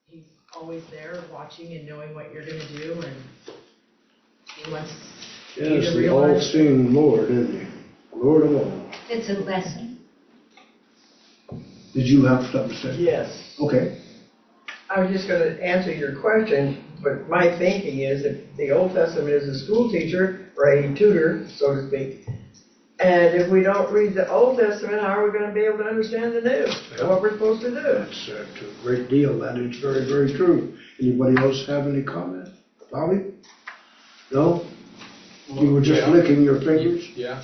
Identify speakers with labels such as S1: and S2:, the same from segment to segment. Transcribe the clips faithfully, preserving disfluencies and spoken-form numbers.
S1: He's always there watching and knowing what you're going to do, and he wants you
S2: Yes,
S1: to
S2: the
S1: realize.
S2: all-seeing Lord, isn't he? Lord of all.
S3: It's a lesson.
S2: Did you have something to say?
S4: Yes.
S2: Okay.
S4: I was just going to answer your question, but my thinking is that the Old Testament is a school teacher or a tutor, so to speak. And if we don't read the Old Testament, how are we going to be able to understand the New?
S2: Yeah.
S4: What we're supposed to do?
S2: That's uh, a great deal. That is very, very true. Anybody else have any comment? Bobby? No? You were just
S5: Yeah.
S2: licking your fingers?
S5: Yeah.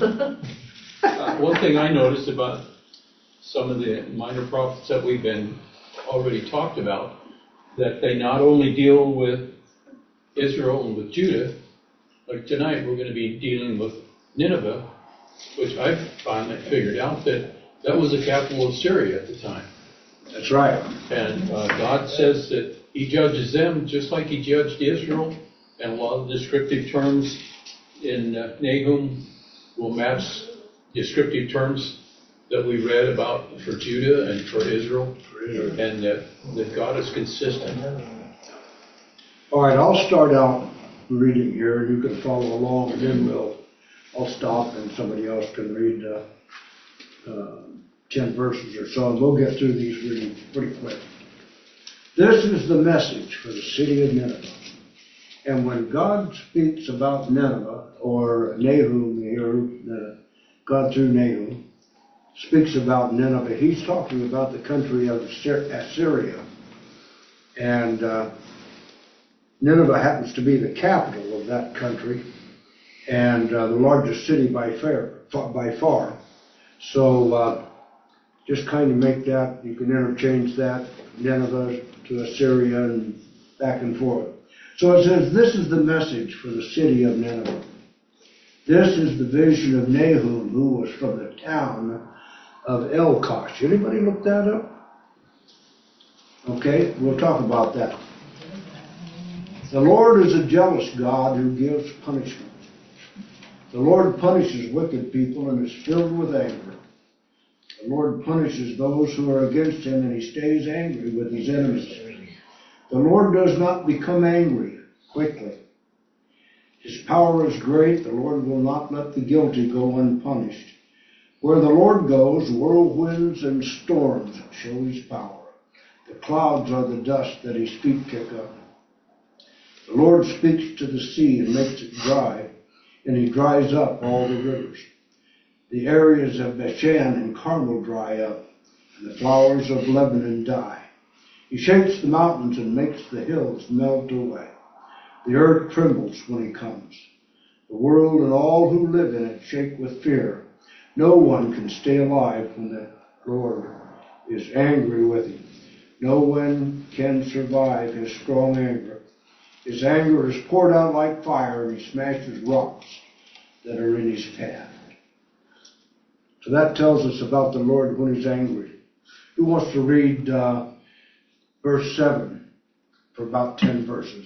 S5: uh, one thing I noticed about some of the minor prophets that we've been already talked about, that they not only deal with Israel and with Judah, like tonight we're going to be dealing with Nineveh, which I finally figured out that that was the capital of Syria at the time.
S2: That's right.
S5: And uh, God says that he judges them just like he judged Israel, and a lot of the descriptive terms in uh, Nahum will match descriptive terms that we read about for Judah and for Israel, and that, that God is consistent.
S2: All right, I'll start out reading here, and you can follow along, and then we'll, I'll stop, and somebody else can read uh, uh, ten verses or so, and we'll get through these really pretty quick. This is the message for the city of Nineveh. And when God speaks about Nineveh, or Nahum here, uh, God through Nahum, speaks about Nineveh, he's talking about the country of Assyria. And uh, Nineveh happens to be the capital of that country and uh, the largest city by far. By far. So uh, just kind of make that, you can interchange that, Nineveh to Assyria and back and forth. So it says, this is the message for the city of Nineveh. This is the vision of Nahum, who was from the town of Elkosh. Anybody look that up? Okay, we'll talk about that. The Lord is a jealous God who gives punishment. The Lord punishes wicked people and is filled with anger. The Lord punishes those who are against him, and he stays angry with his enemies. The Lord does not become angry quickly. His power is great. The Lord will not let the guilty go unpunished. Where the Lord goes, whirlwinds and storms show his power. The clouds are the dust that his feet kick up. The Lord speaks to the sea and makes it dry, and he dries up all the rivers. The areas of Bashan and Carmel dry up, and the flowers of Lebanon die. He shakes the mountains and makes the hills melt away. The earth trembles when he comes. The world and all who live in it shake with fear. No one can stay alive when the Lord is angry with him. No one can survive his strong anger. His anger is poured out like fire, and he smashes rocks that are in his path. So that tells us about the Lord when he's angry. Who wants to read uh, verse seven for about ten verses?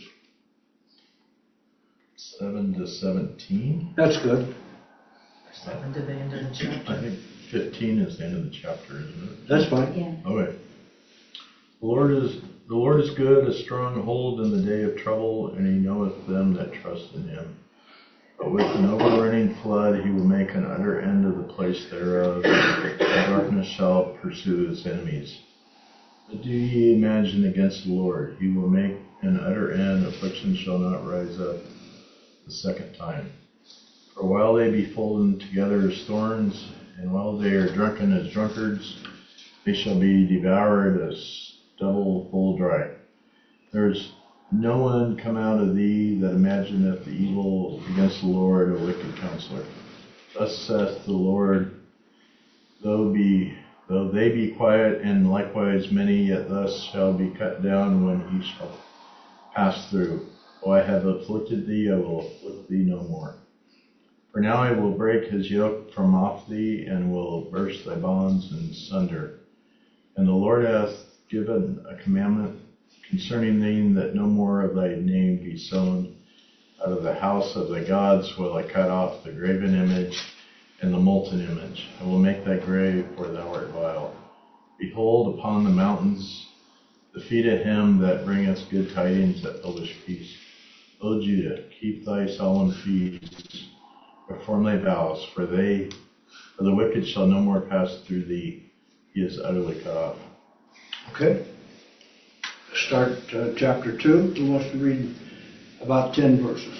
S6: seven to seventeen?
S2: That's good.
S1: Seven to the end of the chapter.
S6: I think fifteen is the end of the chapter, isn't it?
S2: That's fine.
S3: Yeah.
S6: Okay. The Lord is the Lord is good, a stronghold in the day of trouble, and he knoweth them that trust in him. But with an overrunning flood he will make an utter end of the place thereof, and darkness shall pursue his enemies. But do ye imagine against the Lord? He will make an utter end, affliction shall not rise up the second time. For while they be folden together as thorns, and while they are drunken as drunkards, they shall be devoured as stubble full dry. There is no one come out of thee that imagineth the evil against the Lord, a wicked counselor. Thus saith the Lord, though be though they be quiet, and likewise many, yet thus shall be cut down when he shall pass through. O I have afflicted thee, I will afflict thee no more. For now I will break his yoke from off thee, and will burst thy bonds in sunder. And the Lord hath given a commandment concerning thee, that no more of thy name be sown. Out of the house of thy gods will I cut off the graven image and the molten image. I will make thy grave, for thou art vile. Behold, upon the mountains the feet of him that bringeth good tidings that buildeth peace. O Judah, keep thy solemn feasts, perform thy vows, for they, for the wicked shall no more pass through thee. He is utterly cut off.
S2: Okay. Start uh, chapter two. Who wants to read about ten verses?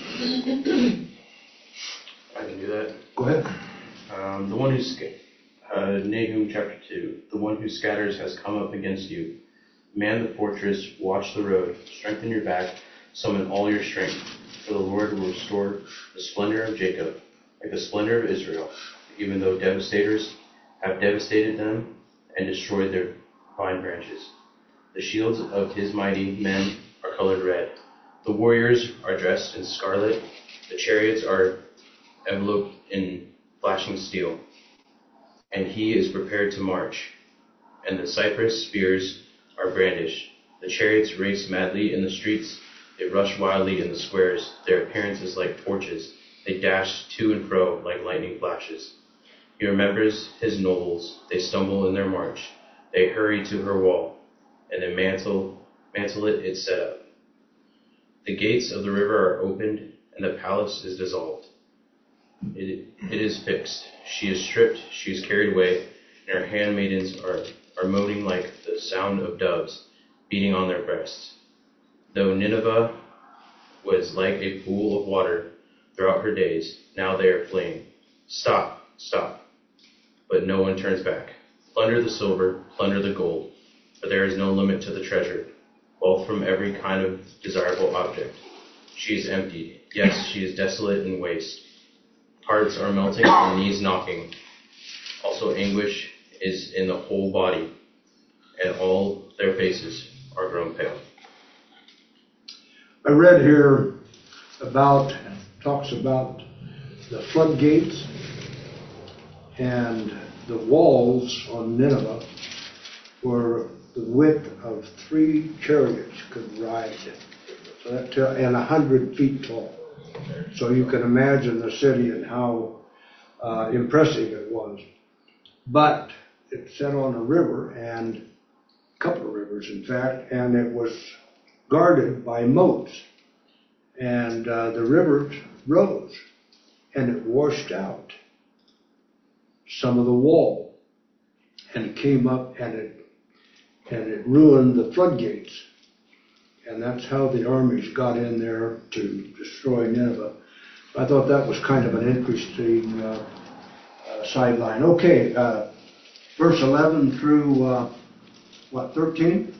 S3: I can do that.
S2: Go ahead.
S3: Um, the one who's uh, Nahum chapter two. The one who scatters has come up against you. Man the fortress, watch the road, strengthen your back, summon all your strength. For the Lord will restore the splendor of Jacob, like the splendor of Israel, even though devastators have devastated them and destroyed their vine branches. The shields of his mighty men are colored red. The warriors are dressed in scarlet. The chariots are enveloped in flashing steel. And he is prepared to march. And the cypress spears are brandished. The chariots race madly in the streets. They rush wildly in the squares. Their appearance is like torches. They dash to and fro like lightning flashes. He remembers his nobles. They stumble in their march. They hurry to her wall, and the mantle, mantle it is set up. The gates of the river are opened, and the palace is dissolved. It, it is fixed. She is stripped. She is carried away, and her handmaidens are, are moaning like the sound of doves beating on their breasts. Though Nineveh was like a pool of water throughout her days, now they are fleeing. Stop, stop. But no one turns back. Plunder the silver, plunder the gold, for there is no limit to the treasure, wealth from every kind of desirable object. She is emptied. Yes, she is desolate and waste. Hearts are melting and knees knocking. Also anguish is in the whole body, and all their faces are grown pale.
S2: I read here about, talks about the floodgates and the walls on Nineveh were the width of three chariots could ride, so that tell, and a hundred feet tall. So you can imagine the city and how uh, impressive it was. But it sat on a river, and a couple of rivers, in fact, and it was guarded by moats. And uh, the river rose, and it washed out some of the wall, and it came up, and it and it ruined the floodgates. And that's how the armies got in there to destroy Nineveh. I thought that was kind of an interesting uh, uh, sideline. Okay, uh, verse eleven through, uh, what, thirteen?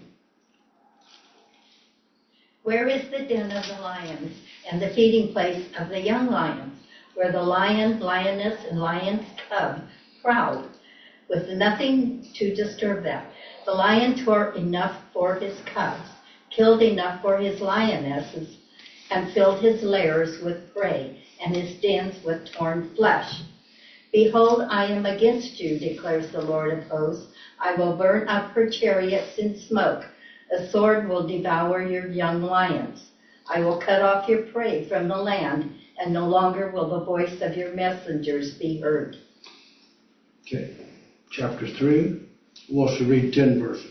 S7: Where is the den of the lions and the feeding place of the young lions, where the lion, lioness, and lion's cub proud, with nothing to disturb them? The lion tore enough for his cubs, killed enough for his lionesses, and filled his lairs with prey, and his dens with torn flesh. Behold, I am against you, declares the Lord of hosts. I will burn up her chariots in smoke. A sword will devour your young lions. I will cut off your prey from the land, and no longer will the voice of your messengers be heard.
S2: Okay, chapter three. Who wants to read ten verses?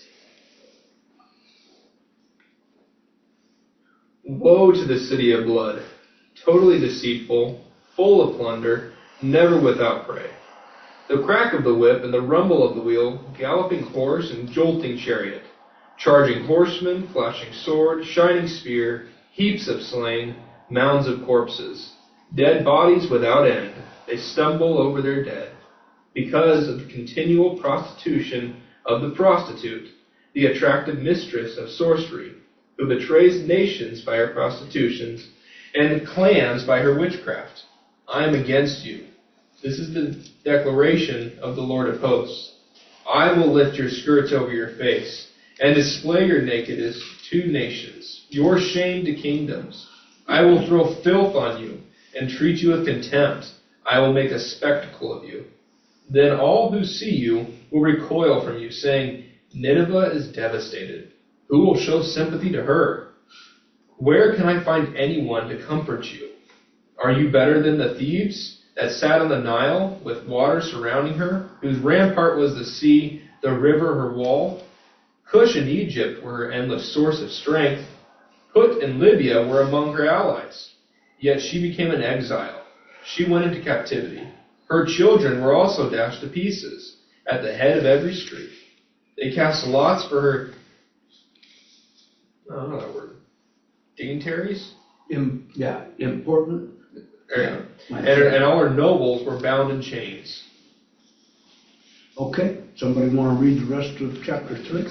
S8: Woe to the city of blood, totally deceitful, full of plunder, never without prey. The crack of the whip and the rumble of the wheel, galloping horse and jolting chariot, charging horsemen, flashing sword, shining spear, heaps of slain, mounds of corpses, dead bodies without end. They stumble over their dead, because of the continual prostitution of the prostitute, the attractive mistress of sorcery, who betrays nations by her prostitutions, and clans by her witchcraft. I am against you. This is the declaration of the Lord of hosts. I will lift your skirts over your face, and display your nakedness to nations, your shame to kingdoms. I will throw filth on you, and treat you with contempt. I will make a spectacle of you. Then all who see you will recoil from you, saying, Nineveh is devastated. Who will show sympathy to her? Where can I find anyone to comfort you? Are you better than the Thebes that sat on the Nile with water surrounding her, whose rampart was the sea, the river her wall? Cush and Egypt were her endless source of strength. Put and Libya were among her allies. Yet she became an exile. She went into captivity. Her children were also dashed to pieces at the head of every street. They cast lots for her, oh, I don't know that word, dignitaries?
S2: Im, yeah, important.
S8: Yeah. And, and all her nobles were bound in chains.
S2: Okay, somebody want to read the rest of chapter three?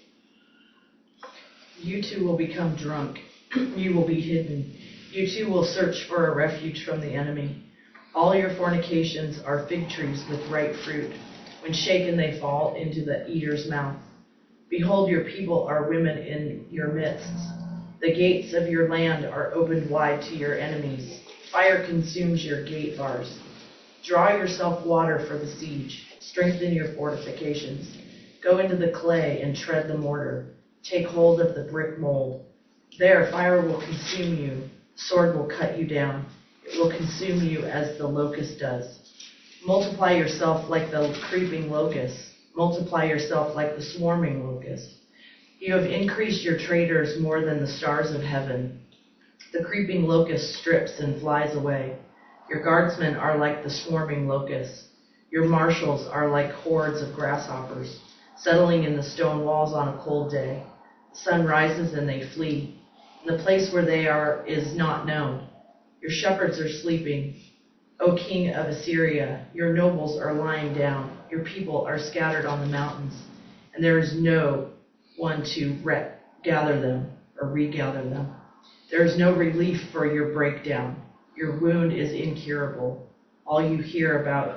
S1: You too will become drunk. You will be hidden. You too will search for a refuge from the enemy. All your fornications are fig trees with ripe fruit. When shaken, they fall into the eater's mouth. Behold, your people are women in your midst. The gates of your land are opened wide to your enemies. Fire consumes your gate bars. Draw yourself water for the siege. Strengthen your fortifications. Go into the clay and tread the mortar. Take hold of the brick mold. There, fire will consume you. Sword will cut you down. It will consume you as the locust does. Multiply yourself like the creeping locust. Multiply yourself like the swarming locust. You have increased your traders more than the stars of heaven. The creeping locust strips and flies away. Your guardsmen are like the swarming locusts. Your marshals are like hordes of grasshoppers, settling in the stone walls on a cold day. The sun rises and they flee. And the place where they are is not known. Your shepherds are sleeping. O king of Assyria, your nobles are lying down. Your people are scattered on the mountains, and there is no one to re- gather them or regather them. There is no relief for your breakdown. Your wound is incurable. All you hear about,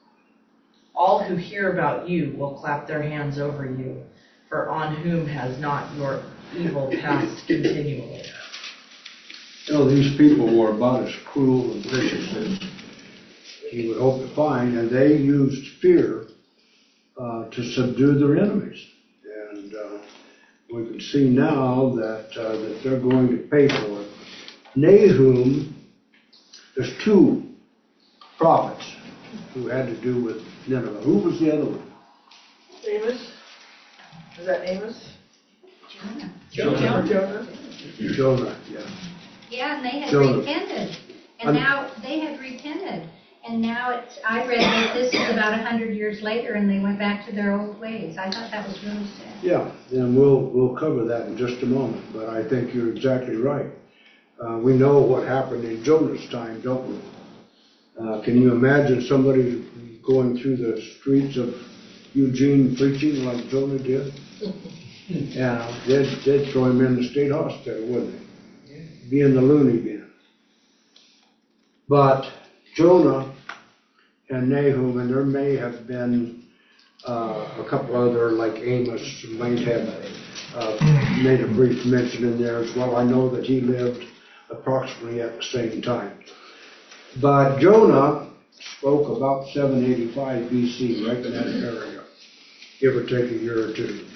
S1: all who hear about you will clap their hands over you, for on whom has not your evil passed continually?
S2: You know, these people were about as cruel and vicious as you would hope to find, and they used fear uh, to subdue their enemies. And uh, we can see now that uh, that they're going to pay for it. Nahum, there's two prophets who had to do with Nineveh. Who was the other one?
S4: Amos? Is that Amos?
S7: Jonah.
S4: Jonah. Jonah?
S2: Jonah, yeah.
S7: Yeah, and they had
S2: Jonah.
S7: repented. And
S2: I'm-
S7: now they had repented. And now it's, I read that this is about a hundred years later and they went back to their old ways. I thought that was really sad.
S2: Yeah, and we'll we'll cover that in just a moment. But I think you're exactly right. Uh, we know what happened in Jonah's time, don't we? Uh, can you imagine somebody going through the streets of Eugene preaching like Jonah did? Yeah, they'd, they'd throw him in the state hospital, wouldn't they? Be in the loony bin. But Jonah and Nahum, and there may have been uh, a couple other, like Amos, might have uh, made a brief mention in there as well. I know that he lived approximately at the same time. But Jonah spoke about seven eighty-five B C, right in that area, give or take a year or two.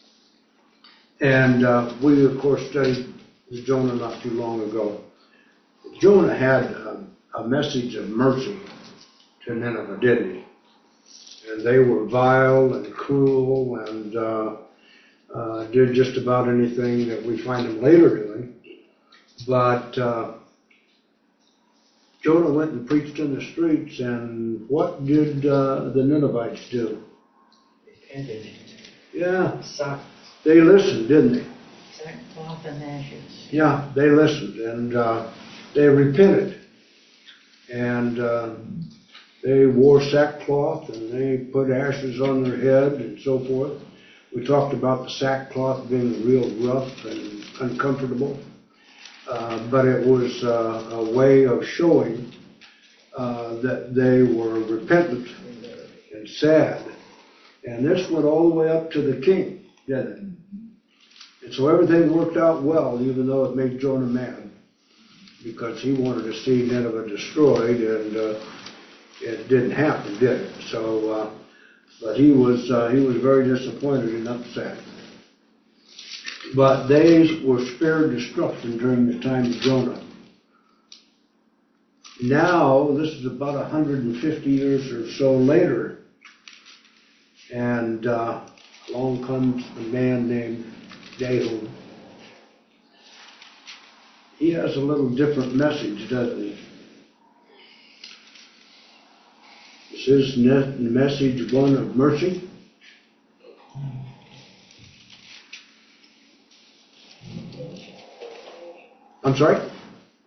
S2: And uh, we, of course, studied Jonah not too long ago. Jonah had a, a message of mercy to Nineveh, didn't he? And they were vile and cruel and uh, uh, did just about anything that we find them later doing. But uh, Jonah went and preached in the streets, and what did uh, the Ninevites do?
S1: Repented.
S2: Yeah,
S1: Sack,
S2: they listened, didn't they?
S1: sackcloth and ashes.
S2: Yeah, they listened, and uh, they repented. And uh, they wore sackcloth, and they put ashes on their head, and so forth. We talked about the sackcloth being real rough and uncomfortable. Uh, but it was uh, a way of showing uh, that they were repentant and sad. And this went all the way up to the king, didn't it? And so everything worked out well, even though it made Jonah mad, because he wanted to see Nineveh destroyed, and uh, it didn't happen, did it? So, uh, but he was uh, he was very disappointed and upset. But they were spared destruction during the time of Jonah. Now, this is about one hundred fifty years or so later, and uh, a along comes a man named Nahum. He has a little different message, doesn't he? Is his ne- message one of mercy? I'm sorry?
S4: I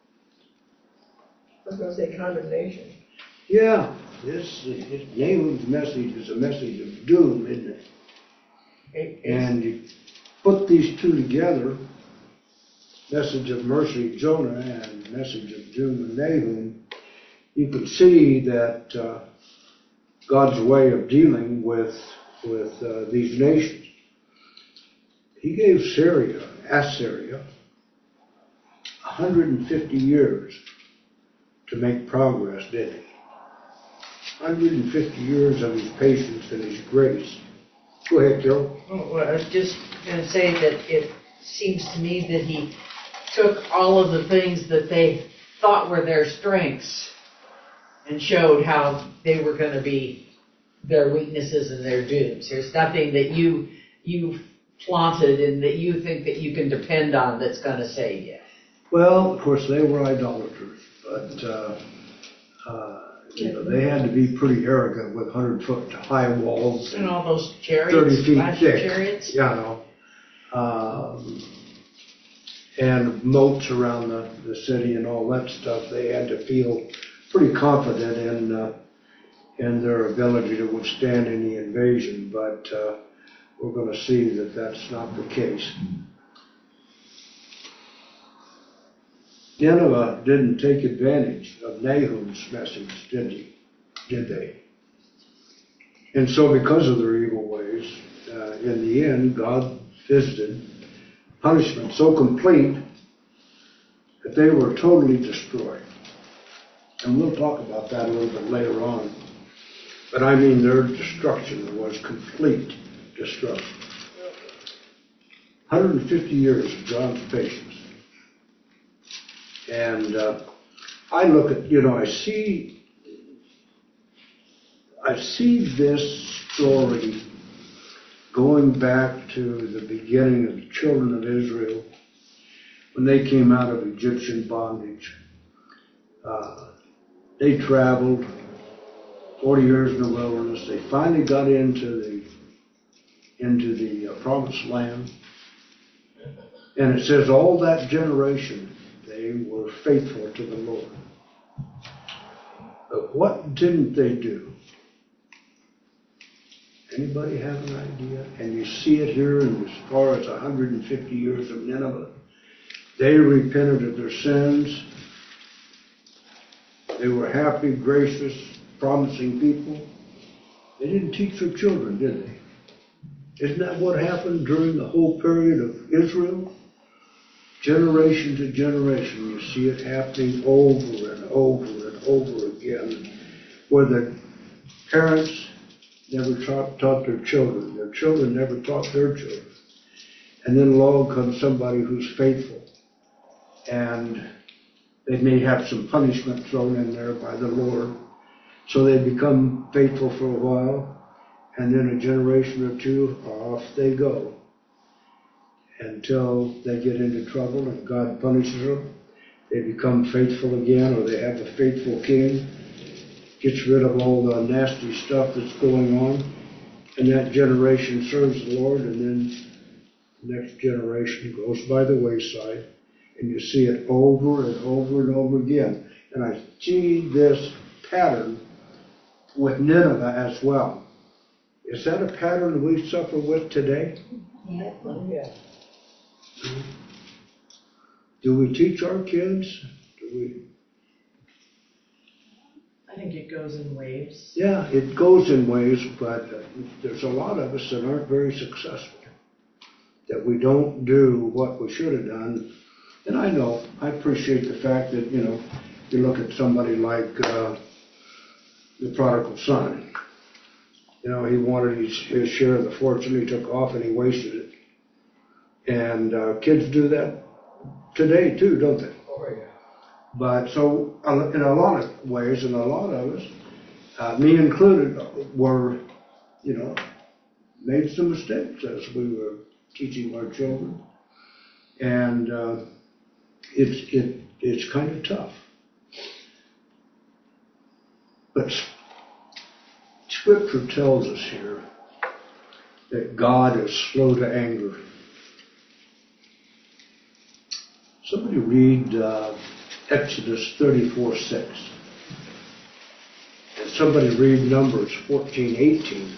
S4: was going to say condemnation.
S2: Yeah, this, this Nahum's message is a message of doom, isn't it?
S4: It-
S2: And you put these two together, message of mercy, Jonah, and message of doom in Nahum, you can see that uh, God's way of dealing with with uh, these nations. He gave Syria, Assyria, one hundred fifty years to make progress, didn't he? one hundred fifty years of his patience and his grace. Go ahead, Carol.
S1: Oh, well, I was just going to say that it seems to me that he took all of the things that they thought were their strengths and showed how they were going to be their weaknesses and their dooms. There's nothing that you you flaunted and that you think that you can depend on that's going to save you.
S2: Well, of course, they were idolaters, but uh, uh, you know, they had to be pretty arrogant with hundred-foot high walls
S1: And all those chariots,
S2: thirty feet
S1: flash
S2: thick.
S1: chariots.
S2: You know, um, and moats around the, the city and all that stuff. They had to feel pretty confident in uh, in their ability to withstand any invasion, but uh, we're going to see that that's not the case. Nineveh didn't take advantage of Nahum's message, did he? Did they? And so because of their evil ways, uh, in the end, God visited punishment so complete that they were totally destroyed. And we'll talk about that a little bit later on. But I mean, their destruction was complete destruction. one hundred fifty years of God's patience. And uh, I look at, you know, I see, I see this story going back to the beginning of the children of Israel when they came out of Egyptian bondage. Uh, they traveled forty years in the wilderness. They finally got into the into the uh, promised land. And it says all that generation, they were faithful to the Lord. But what didn't they do? Anybody have an idea? And you see it here in as far as one hundred fifty years of Nineveh. They repented of their sins. They were happy, gracious, promising people. They didn't teach their children, did they? Isn't that what happened during the whole period of Israel? Generation to generation, you see it happening over and over and over again, where the parents never taught, taught their children, their children never taught their children. And then along comes somebody who's faithful, and they may have some punishment thrown in there by the Lord, so they become faithful for a while, and then a generation or two, off they go, until they get into trouble and God punishes them. They become faithful again, or they have a faithful king, gets rid of all the nasty stuff that's going on, and that generation serves the Lord, and then the next generation goes by the wayside, and you see it over and over and over again. And I see this pattern with Nineveh as well. Is that a pattern we suffer with today?
S7: Yeah.
S4: Yeah.
S2: Do we teach our kids? Do we?
S1: I think it goes in waves.
S2: Yeah, it goes in ways, but there's a lot of us that aren't very successful, that we don't do what we should have done. And I know, I appreciate the fact that, you know, you look at somebody like uh, the prodigal son. You know, he wanted his, his share of the fortune, he took off and he wasted it. And uh, kids do that today too, don't they?
S4: Oh, yeah.
S2: But so, in a lot of ways, and a lot of us, uh, me included, were, you know, made some mistakes as we were teaching our children. And uh, it's, it, it's kind of tough. But Scripture tells us here that God is slow to anger. Somebody read uh, Exodus thirty-four six. And somebody read Numbers fourteen eighteen.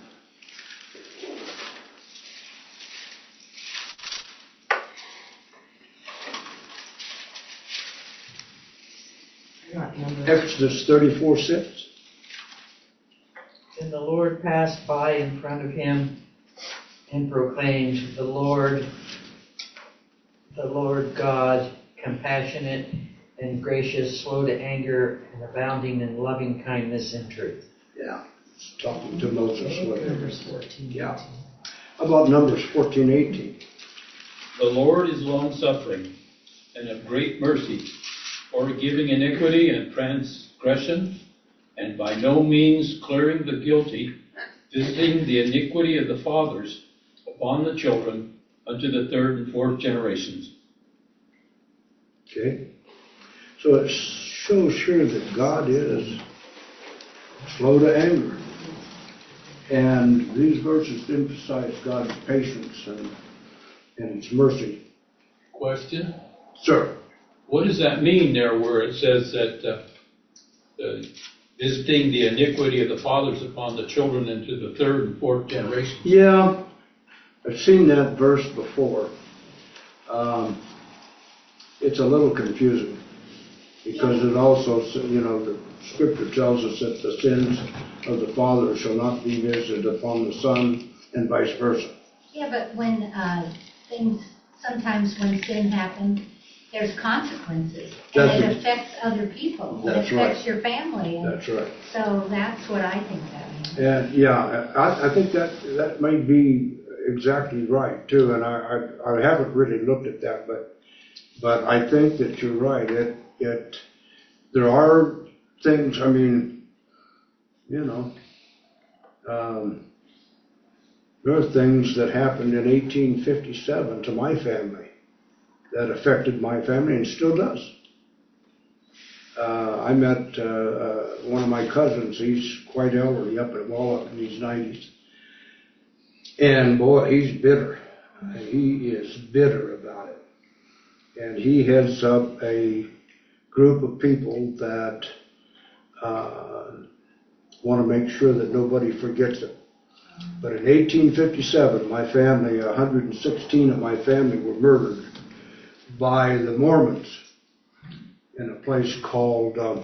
S2: Exodus thirty-four six.
S9: And the Lord passed by in front of him and proclaimed, the Lord, the Lord God, compassionate and gracious, slow to anger, and abounding in loving kindness and truth.
S2: Yeah, it's talking to Moses.
S1: Numbers fourteen.
S2: Yeah. How about Numbers fourteen eighteen?
S5: The Lord is long-suffering and of great mercy, forgiving iniquity and transgression, and by no means clearing the guilty, visiting the iniquity of the fathers upon the children unto the third and fourth generations.
S2: Okay. So it shows here that God is slow to anger. And these verses emphasize God's patience and, and His mercy.
S5: Question?
S2: Sir.
S5: What does that mean there where it says that uh, uh, visiting the iniquity of the fathers upon the children into the third and fourth generations?
S2: Yeah, I've seen that verse before. Um, it's a little confusing because it also, you know, the Scripture tells us that the sins of the father shall not be visited upon the son and vice versa.
S7: Yeah, but when uh, things, sometimes when sin happens, there's consequences, and
S2: That's
S7: it
S2: it.
S7: affects other people.
S2: That's
S7: it affects
S2: right.
S7: your family. And
S2: That's right.
S7: so that's what I think that means.
S2: And yeah, I, I think that that may be exactly right too. And I, I I haven't really looked at that, but but I think that you're right. It it there are things. I mean, you know, um, there are things that happened in eighteen fifty-seven to my family that affected my family and still does. Uh, I met uh, uh, one of my cousins. He's quite elderly, up at well up in his nineties, and boy, he's bitter. He is bitter about it, and he heads up a group of people that uh, want to make sure that nobody forgets it. But in eighteen fifty-seven, my family, one hundred sixteen of my family, were murdered by the Mormons in a place called uh,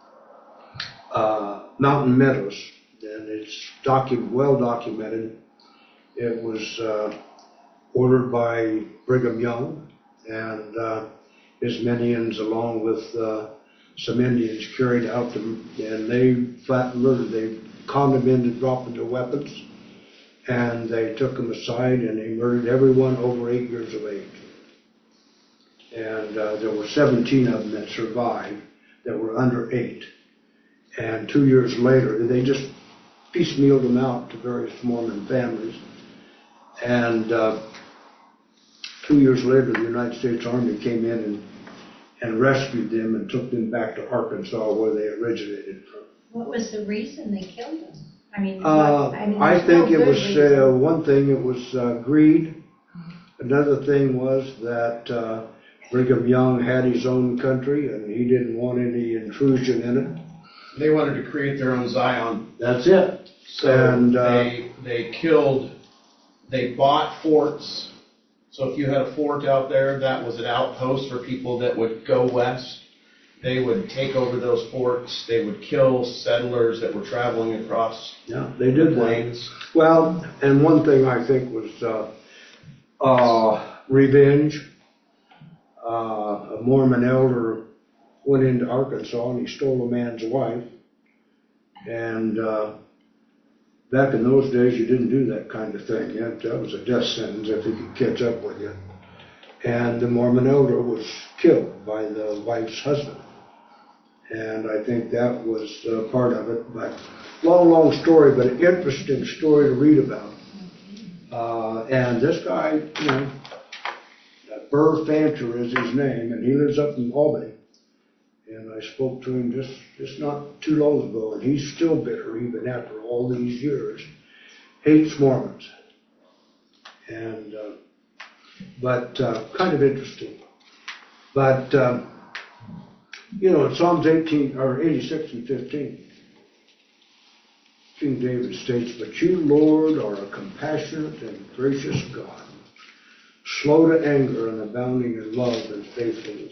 S2: uh, Mountain Meadows, and it's docu- well documented. It was uh, ordered by Brigham Young, and uh, his Minions, along with uh, some Indians, carried out them, and they flat murdered. They conned them into dropping their weapons, and they took them aside, and they murdered everyone over eight years of age. And uh, there were seventeen of them that survived that were under eight. And two years later, they just piecemealed them out to various Mormon families. And uh, two years later, the United States Army came in and, and rescued them and took them back to Arkansas, where they originated from.
S7: What was the reason they killed them? I mean,
S2: Uh,
S7: what, I, mean
S2: I
S7: there's
S2: think
S7: no
S2: it
S7: good
S2: was
S7: reason.
S2: uh, one thing. It was uh, greed. Another thing was that uh, Brigham Young had his own country, and he didn't want any intrusion in it.
S3: They wanted to create their own Zion.
S2: That's it.
S3: So
S2: And, uh,
S3: they they killed, they bought forts. So if you had a fort out there, that was an outpost for people that would go west. They would take over those forts. They would kill settlers that were traveling across
S2: Yeah, they did
S3: the
S2: that.
S3: plains.
S2: Well, and one thing I think was uh, uh, revenge. Uh, a Mormon elder went into Arkansas and he stole a man's wife. And uh, back in those days, you didn't do that kind of thing. You had, that was a death sentence if he could catch up with you. And the Mormon elder was killed by the wife's husband. And I think that was uh, part of it. But long, long story, but an interesting story to read about. Uh, and this guy, you know, Burr Fancher is his name, and he lives up in Albany. And I spoke to him just, just not too long ago, and he's still bitter even after all these years. Hates Mormons. And, uh, but uh, kind of interesting. But, um, you know, in Psalms eighteen, or eighty-six and fifteen, King David states, "But you, Lord, are a compassionate and gracious God, slow to anger and abounding in love and faithfulness."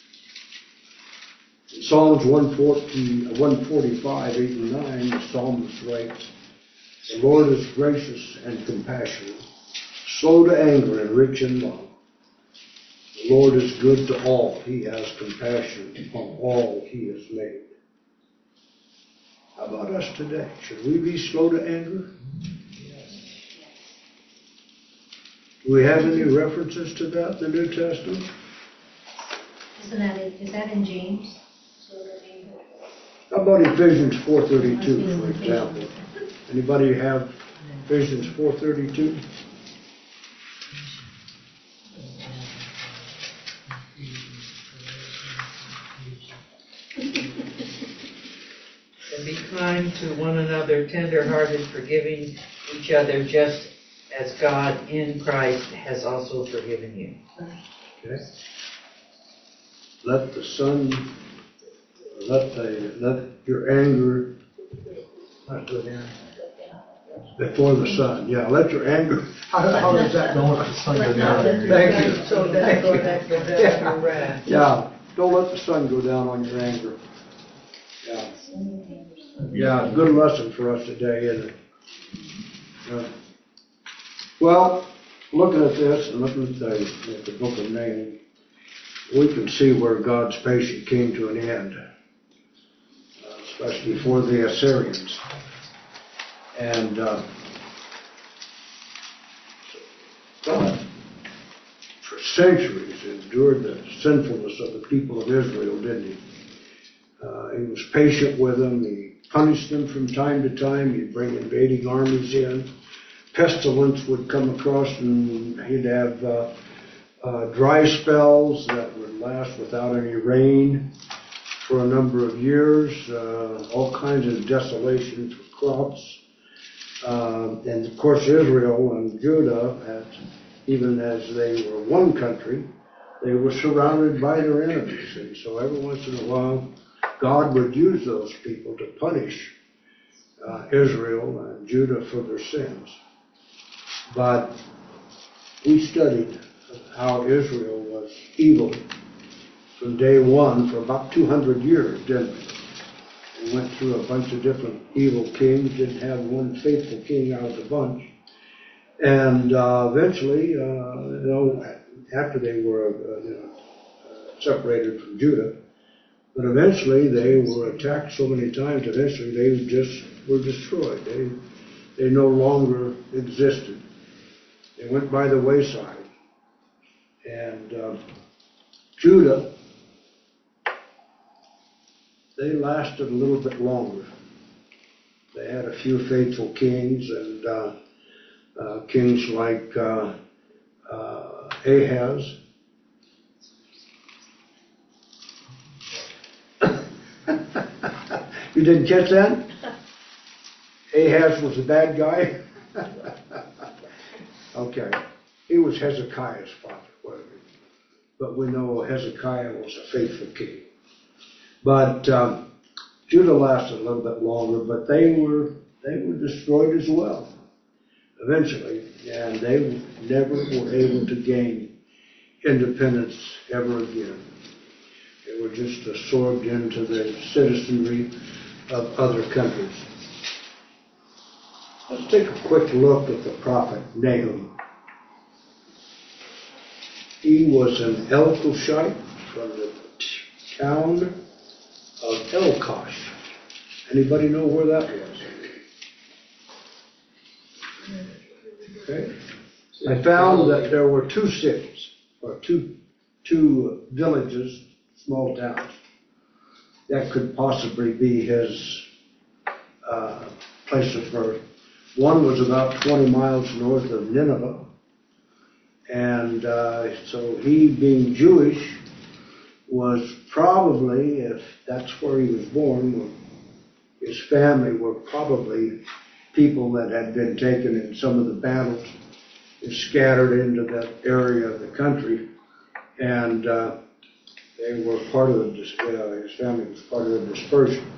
S2: In Psalms one forty-five, eight and nine, the psalmist writes, "The Lord is gracious and compassionate, slow to anger and rich in love. The Lord is good to all. He has compassion on all He has made." How about us today? Should we be slow to anger? Do we have any references to that in the New Testament?
S10: Isn't that it? Is that in James?
S2: How about Ephesians four thirty-two, for example? Anybody have Ephesians four thirty-two?
S9: And be kind to one another, tender-hearted, forgiving each other, just as God in Christ has also forgiven you.
S2: Okay. Let the sun, let the, let your anger
S9: Not go down.
S2: before the sun. Yeah, let your anger. How, how does that
S6: Don't
S2: go?
S6: let the sun go down on your
S2: Thank you.
S4: So then go ahead, go down on your wrath.
S2: Yeah, don't let the sun go down on your anger. Yeah. Yeah, good lesson for us today, isn't it? Yeah. Well, looking at this and looking at the, at the book of Nahum, we can see where God's patience came to an end, uh, especially for the Assyrians. And uh, God, for centuries, endured the sinfulness of the people of Israel, didn't He? Uh, he was patient with them. He punished them from time to time. He'd bring invading armies in. Pestilence would come across, and he'd have uh, uh, dry spells that would last without any rain for a number of years. Uh, all kinds of desolation for crops. Uh, and of course, Israel and Judah, at, even as they were one country, they were surrounded by their enemies. And so every once in a while, God would use those people to punish uh, Israel and Judah for their sins. But we studied how Israel was evil from day one for about two hundred years, didn't we? We went through a bunch of different evil kings, didn't have one faithful king out of the bunch. And uh, eventually, uh, you know, after they were uh, you know, uh, separated from Judah, but eventually they were attacked so many times, eventually they just were destroyed. They, they no longer existed. They went by the wayside. And uh, Judah, they lasted a little bit longer. They had a few faithful kings, and uh, uh, kings like uh, uh, Ahaz. You didn't catch that? Ahaz was the bad guy? Okay. He was Hezekiah's father, wasn't he? But we know Hezekiah was a faithful king. But um, Judah lasted a little bit longer, but they were they were destroyed as well, eventually, and they never were able to gain independence ever again. They were just absorbed into the citizenry of other countries. Let's take a quick look at the prophet Nahum. He was an Elkoshite from the town of Elkosh. Anybody know where that was? Okay. I found that there were two cities, or two two villages, small towns, that could possibly be his uh, place of birth. One was about twenty miles north of Nineveh. And uh, so he, being Jewish, was probably, if that's where he was born, his family were probably people that had been taken in some of the battles and scattered into that area of the country. And uh, they were part of the, uh, his family was part of the dispersion.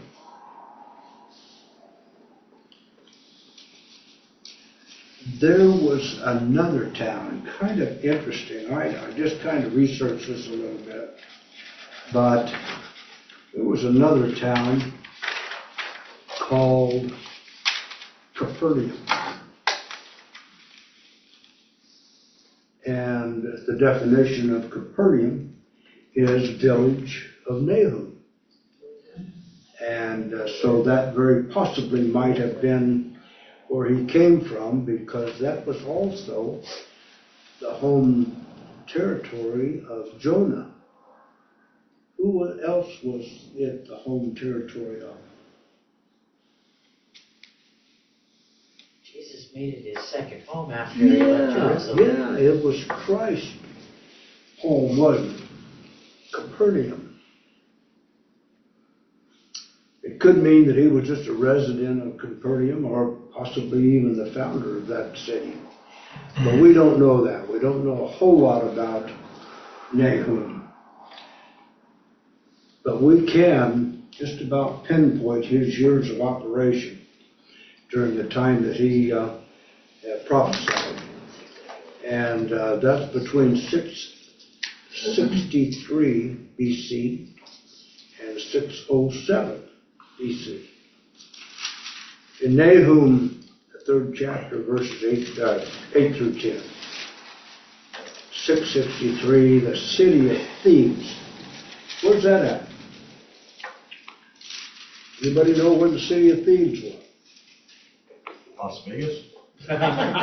S2: There was another town, kind of interesting. I, I just kind of researched this a little bit. But there was another town called Capernaum. And the definition of Capernaum is village of Nahum. And uh, so that very possibly might have been where he came from, because that was also the home territory of Jonah. Who else was it the home territory of?
S9: Jesus made it his second home after he left
S2: Yeah,
S9: Jerusalem.
S2: yeah, it was Christ's home, wasn't it? Capernaum. It could mean that he was just a resident of Capernaum, or possibly even the founder of that city. But we don't know that. We don't know a whole lot about Nahum. But we can just about pinpoint his years of operation during the time that he uh, prophesied. And uh, that's between six sixty-three B C and six oh seven B C. In Nahum, the third chapter, verses eight, uh, eight through ten. six sixty-three, the city of Thebes. Where's that at? Anybody know where the city of Thebes was?
S6: Las Vegas?
S2: Well,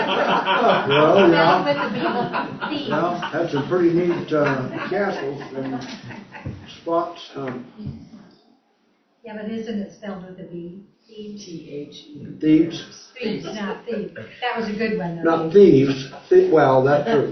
S2: yeah. Well, had some pretty neat uh, castles and spots. Um,
S10: Yeah, but isn't it spelled with a B? Thebes?
S1: T H E.
S2: Thebes?
S10: Thebes, not Thebes. That was a good one, though.
S2: Not thieves. Th- well, that's true.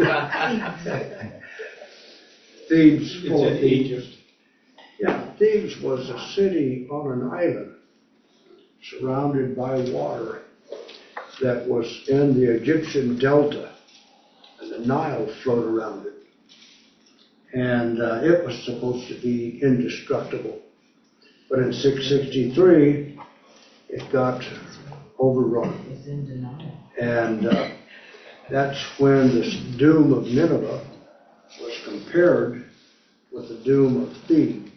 S2: Thebes,
S5: It's
S2: full
S5: in
S2: of thieves.
S5: Egypt.
S2: Yeah, Thebes was a city on an island surrounded by water that was in the Egyptian delta, and the Nile flowed around it. And uh, it was supposed to be indestructible. But in six sixty-three, it got overrun.
S1: It's in denial.
S2: And uh, that's when this doom of Nineveh was compared with the doom of Thebes.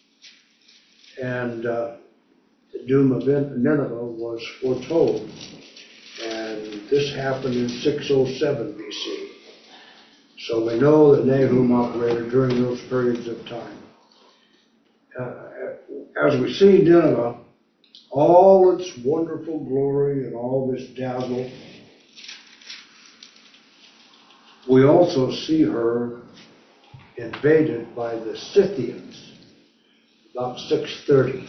S2: And uh, the doom of Nineveh was foretold. And this happened in six oh seven B C. So we know that Nahum operated during those periods of time. Uh, as we see Nineveh, all its wonderful glory and all this dazzle, we also see her invaded by the Scythians about six thirty.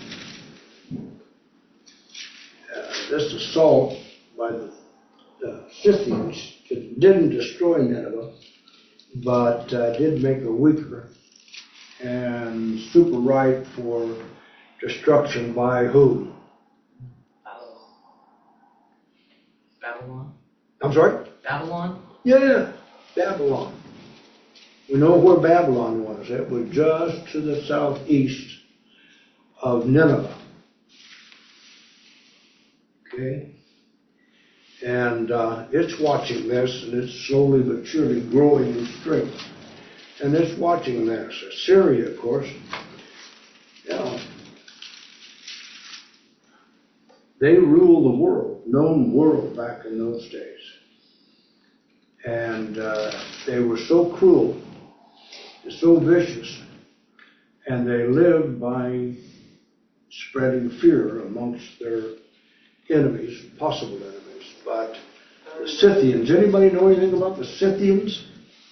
S2: Uh, this assault by the, the Scythians didn't destroy Nineveh, but uh, did make her weaker and super ripe for destruction by who?
S1: Babylon.
S2: I'm sorry?
S1: Babylon?
S2: Yeah, Babylon. We know where Babylon was. It was just to the southeast of Nineveh. Okay? And uh, it's watching this, and it's slowly but surely growing in strength. And it's watching this. Assyria, of course, you know, they rule the world, known world back in those days. And uh, they were so cruel, so vicious, and they lived by spreading fear amongst their enemies, possible enemies. But the Scythians, anybody know anything about the Scythians?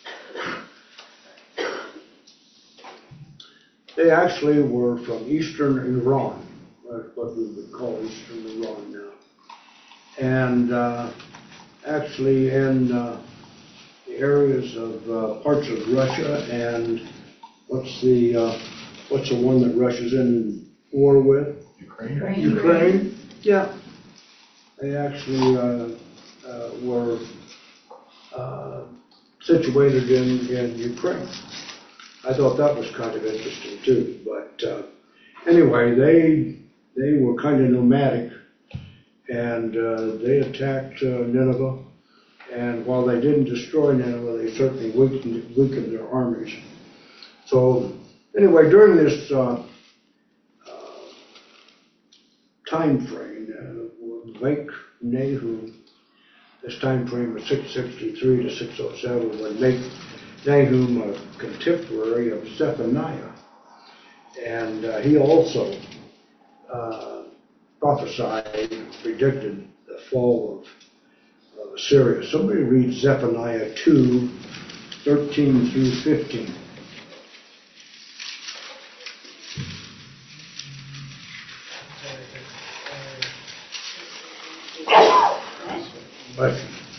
S2: They actually were from eastern Iran, what we would call eastern Iran now. and uh, actually in uh, the areas of uh, parts of Russia and what's the uh, what's the one that Russia's in war with?
S6: Ukraine.
S2: Ukraine. Ukraine. Yeah, they actually uh, uh, were uh, situated in in Ukraine. I thought that was kind of interesting too. But uh, anyway, they they were kind of nomadic, and uh, they attacked uh, Nineveh. And while they didn't destroy Nineveh, they certainly weakened, weakened their armies. So anyway, during this uh, uh, time frame, uh, Lake Nahum, this time frame of six sixty-three to six oh seven, would make Nahum a contemporary of Zephaniah. And uh, he also uh, prophesied, predicted the fall of of Assyria. Somebody read Zephaniah two, thirteen through fifteen. But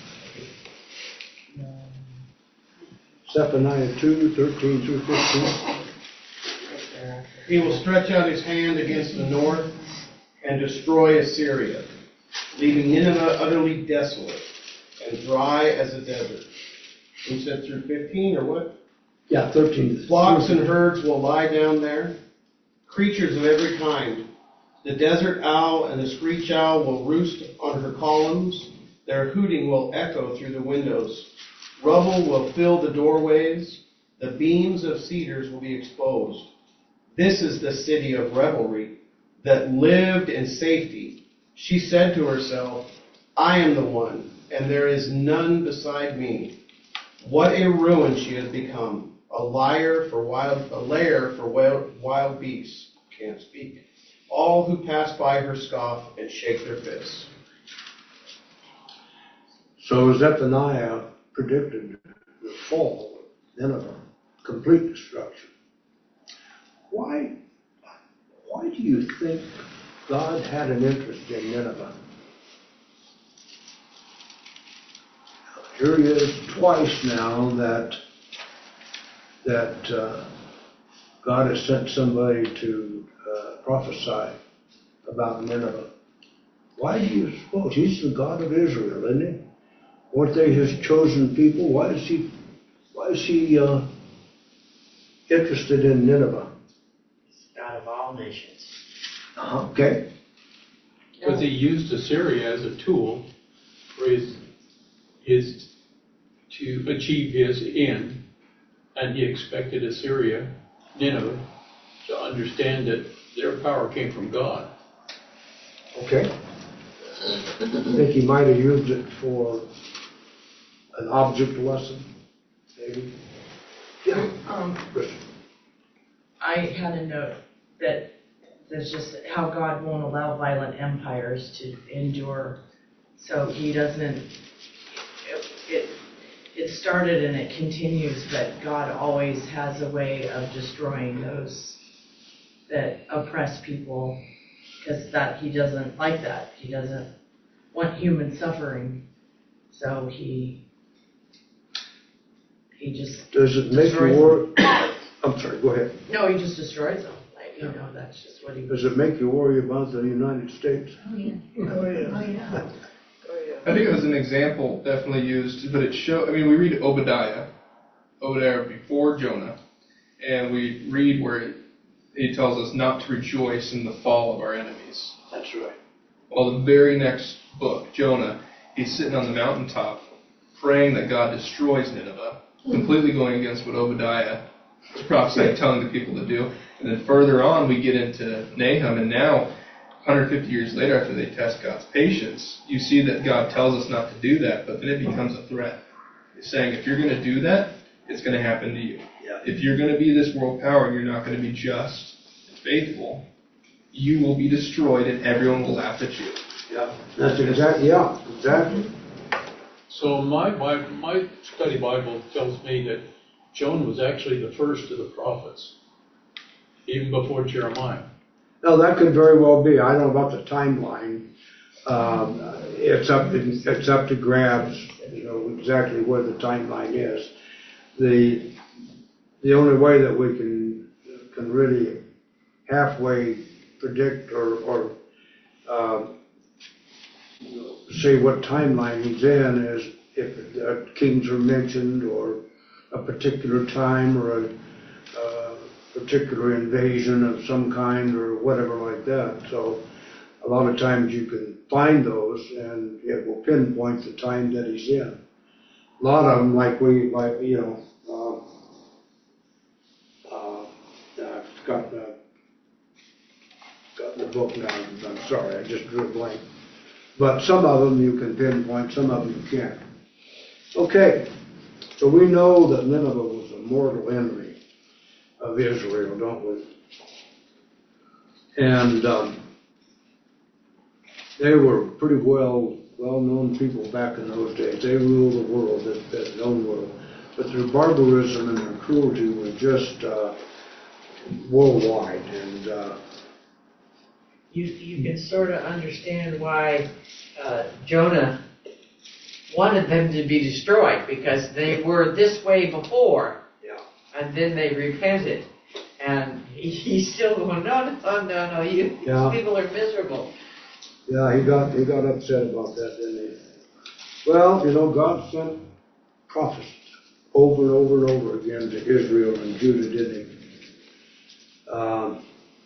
S2: Zephaniah two, thirteen through fifteen.
S11: He will stretch out his hand against the north and destroy Assyria, leaving Nineveh utterly desolate and dry as a desert. You said through fifteen or what?
S2: Yeah, thirteen.
S11: Flocks and herds will lie down there, creatures of every kind. The desert owl and the screech owl will roost on her columns. Their hooting will echo through the windows. Rubble will fill the doorways. The beams of cedars will be exposed. This is the city of revelry that lived in safety. She said to herself, I am the one, and there is none beside me. What a ruin she has become, a liar for wild, a lair for wild, wild beasts. Can't speak. All who pass by her scoff and shake their fists.
S2: So Zephaniah predicted the fall of Nineveh, complete destruction. Why, why do you think God had an interest in Nineveh? Here he is twice now that that uh, God has sent somebody to uh, prophesy about Nineveh. Why do you suppose? He's the God of Israel, isn't he? Weren't they his chosen people? Why is he? Why is he uh, interested in Nineveh?
S9: God of all nations.
S2: Uh-huh. Okay.
S5: Because he used Assyria as a tool for his, his to achieve his end, and he expected Assyria, Nineveh, to understand that their power came from God.
S2: Okay. I think he might have used it for an object lesson, maybe. Yeah.
S1: Um,
S2: Good.
S1: I had a note that there's just how God won't allow violent empires to endure. So he doesn't, it, it, it started and it continues, but God always has a way of destroying those that oppress people, because that he doesn't like that. He doesn't want human suffering. So he he just
S2: Does it make you worry? I'm sorry, go ahead.
S1: No, he just destroys them. Like, you know, that's just what he
S2: Does it make you worry about the United States?
S10: Oh, yeah.
S4: Oh, yeah.
S10: Oh, yeah.
S4: Oh, yeah.
S8: I think it was an example definitely used, but it show. I mean, we read Obadiah, Obadiah before Jonah, and we read where it, it tells us not to rejoice in the fall of our enemies.
S2: That's right.
S8: Well, the very next book, Jonah, he's sitting on the mountaintop praying that God destroys Nineveh, completely going against what Obadiah was prophesying, telling the people to do. And then further on, we get into Nahum, and now, one hundred fifty years later, after they test God's patience, you see that God tells us not to do that, but then it becomes a threat. He's saying, if you're going to do that, it's going to happen to you.
S2: Yeah.
S8: If you're going to be this world power and you're not going to be just and faithful, you will be destroyed and everyone will laugh at you.
S2: Yeah. That's exactly, yeah, exactly.
S5: So my Bible, my study Bible tells me that Jonah was actually the first of the prophets, even before Jeremiah.
S2: Now, that could very well be. I don't know about the timeline Um, it's up to, it's up to grabs, you know, exactly where the timeline is. The, the only way that we can, can really halfway predict or, or, um, say what timeline he's in is if uh, kings are mentioned or a particular time or a, uh, particular invasion of some kind or whatever like that. So a lot of times you can find those and it will pinpoint the time that he's in. A lot of them, like we, like, you know, um, uh, I've got the, got the book now. I'm sorry, I just drew a blank. But some of them you can pinpoint, some of them you can't. Okay, so we know that Nineveh was a mortal enemy of Israel, don't we? And um, they were pretty well well-known people back in those days. They ruled the world, that, that known world. But their barbarism and their cruelty was just uh, worldwide. And uh,
S9: You, you can sort of understand why uh, Jonah wanted them to be destroyed, because they were this way before.
S2: Yeah.
S9: And then they repented. And he, he's still going, no, no, no, no, you
S2: Yeah.
S9: people are miserable.
S2: Yeah, he got he got upset about that, didn't he? Well, you know, God sent prophets over and over and over again to Israel and Judah, didn't he? Um,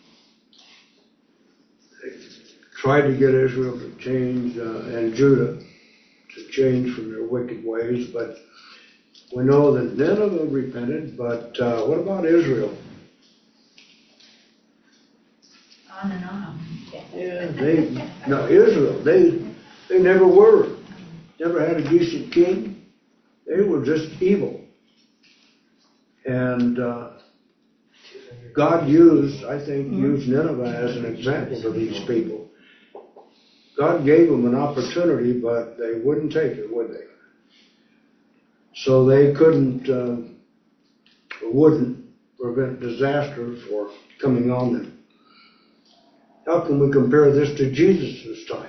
S2: they tried to get Israel to change uh, and Judah to change from their wicked ways, but we know that Nineveh repented. But uh, what about Israel?
S7: On and on.
S2: Yeah, they no Israel. They they never were, never had a decent king. They were just evil, and uh, God used, I think, used Nineveh as an example to these people. God gave them an opportunity, but they wouldn't take it, would they? So they couldn't, uh, or wouldn't prevent disaster for coming on them. How can we compare this to Jesus' time?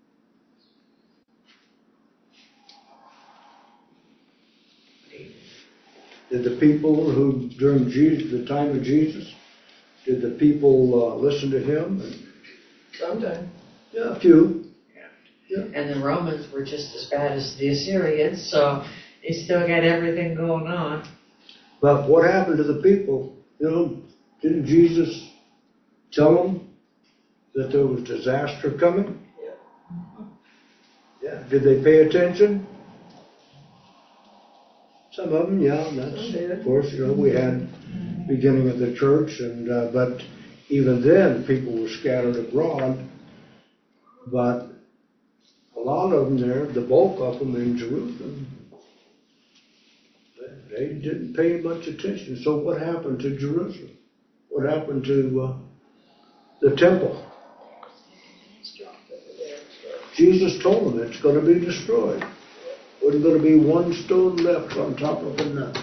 S2: Did the people who, during Jesus, the time of Jesus, did the people uh, listen to him? And,
S4: Sometimes.
S2: yeah, a few.
S9: And the Romans were just as bad as the Assyrians, so they still got everything going on.
S2: But what happened to the people? You know, didn't Jesus tell them that there was disaster coming?
S4: Yeah.
S2: Yeah. Did they pay attention? Some of them, yeah. That's, of course, you know, we had beginning of the church, and uh, but even then, people were scattered abroad. But a lot of them there, the bulk of them in Jerusalem, they didn't pay much attention. So what happened to Jerusalem? What happened to uh, the temple? Jesus told them it's going to be destroyed. Wasn't going to be one stone left on top of another.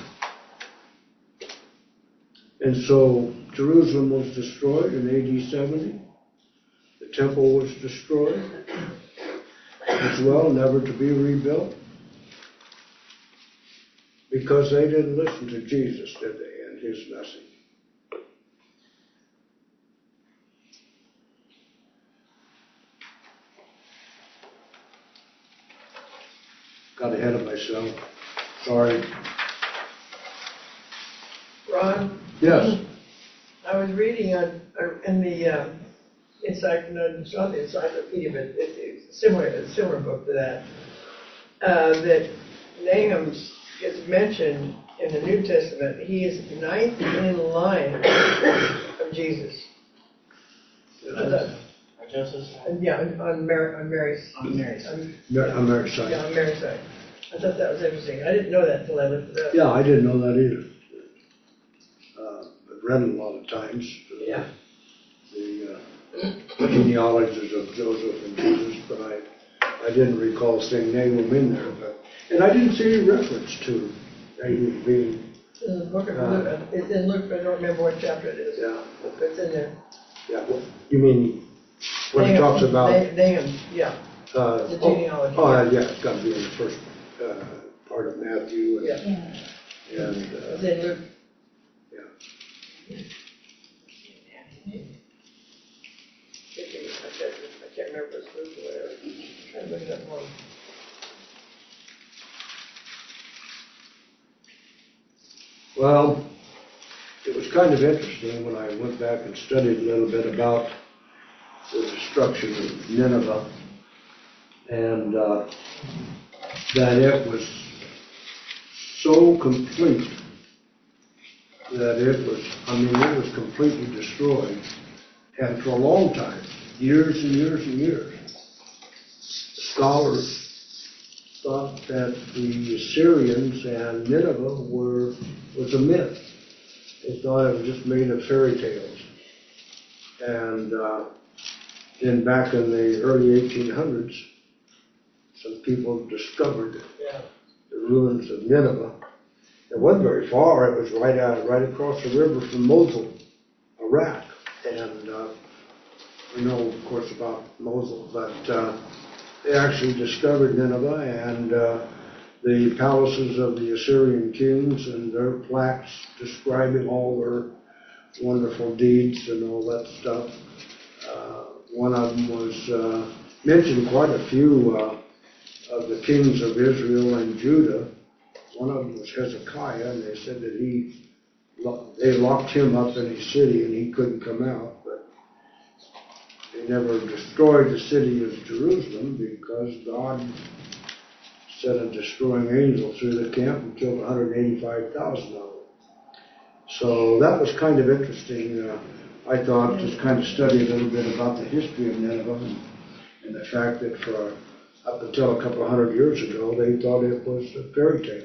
S2: And so Jerusalem was destroyed in A D seventy. The temple was destroyed as well, never to be rebuilt. Because they didn't listen to Jesus, did they, and his message. Got ahead of myself. Sorry.
S4: Ron?
S2: Yes.
S4: I was reading on, uh, in the, um, encycl- no, it's not the encyclopedia, but it, it's a similar, a similar book to that, uh, that Nahum is mentioned in the New Testament. He is ninth in line of Jesus. I thought, yeah, on, on, Mary, on Mary's.
S9: On Mary's.
S4: On,
S2: Mar- on Mary's side.
S4: yeah, on Mary's side. I thought that was interesting. I didn't know that until I looked it up.
S2: Yeah, I didn't know that either. Uh, I've read it a lot of times.
S4: Yeah.
S2: The uh, genealogies of Joseph and Jesus, but I, I didn't recall seeing Nahum in there. But and I didn't see any reference to Nahum being.
S4: In the book of
S2: Uh,
S4: Luke, it's in Luke, I don't remember what chapter it is.
S2: Yeah.
S4: But it's in there.
S2: Yeah. What, you mean when it
S4: Nahum,
S2: talks about?
S4: Nah- Nahum, yeah.
S2: Uh,
S4: The
S2: oh,
S4: genealogy.
S2: oh, uh, yeah, it's got to be in the first uh, part of Matthew. And,
S4: Yeah.
S2: and uh,
S4: It's in Luke.
S2: yeah.
S4: I can't I can't remember if it's Luke or whatever. I'm trying to look it up more.
S2: Well, it was kind of interesting when I went back and studied a little bit about the destruction of Nineveh, and uh, that it was so complete that it was, I mean, it was completely destroyed, and for a long time, years and years and years, scholars thought that the Assyrians and Nineveh were was a myth. They thought it was just made of fairy tales. And uh, then back in the early eighteen hundreds, some people discovered
S4: Yeah.
S2: the ruins of Nineveh. It wasn't very far. It was right out, right across the river from Mosul, Iraq. And uh, we know, of course, about Mosul, but uh, they actually discovered Nineveh and uh, the palaces of the Assyrian kings and their plaques describing all their wonderful deeds and all that stuff. Uh, one of them was uh, mentioned quite a few uh, of the kings of Israel and Judah. One of them was Hezekiah, and they said that he they locked him up in his city and he couldn't come out. But they never destroyed the city of Jerusalem because God sent a destroying angel through the camp and killed one hundred eighty-five thousand of them. So that was kind of interesting. Uh, I thought, just kind of study a little bit about the history of Nineveh and, and the fact that for up until a couple of hundred years ago, they thought it was a fairy tale.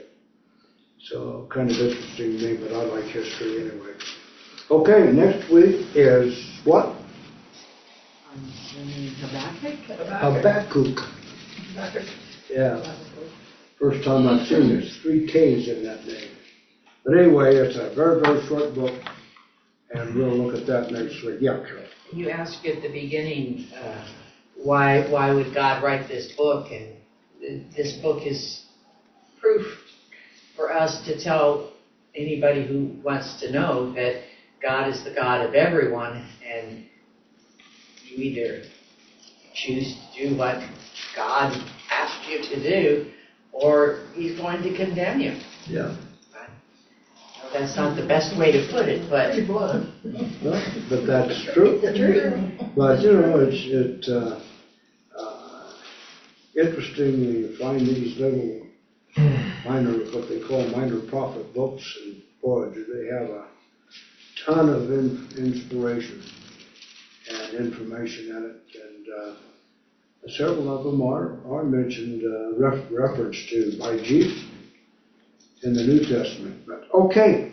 S2: So kind of interesting to me, but I like history anyway. Okay, next week is what?
S1: I'm assuming Habakkuk?
S2: Habakkuk.
S4: Habakkuk.
S2: Yeah. First time I've seen there's three K's in that name. But anyway, it's a very, very short book, and we'll look at that next week. Yeah, Carol.
S9: You asked at the beginning, uh, why why would God write this book? And this book is proof for us to tell anybody who wants to know that God is the God of everyone, and you either choose to do what God asked you to do, or He's going to condemn you.
S2: Yeah.
S9: That's not the best way to put it, but
S4: Pretty blunt.
S2: Well, but that's true.
S4: It's true.
S2: But you know, it's it uh, uh, interesting. You find these little minor, what they call minor prophet books, and boy, do they have a ton of in, inspiration and information in it. And uh, several of them are are mentioned, uh, ref, reference to by Jesus in the New Testament. But okay.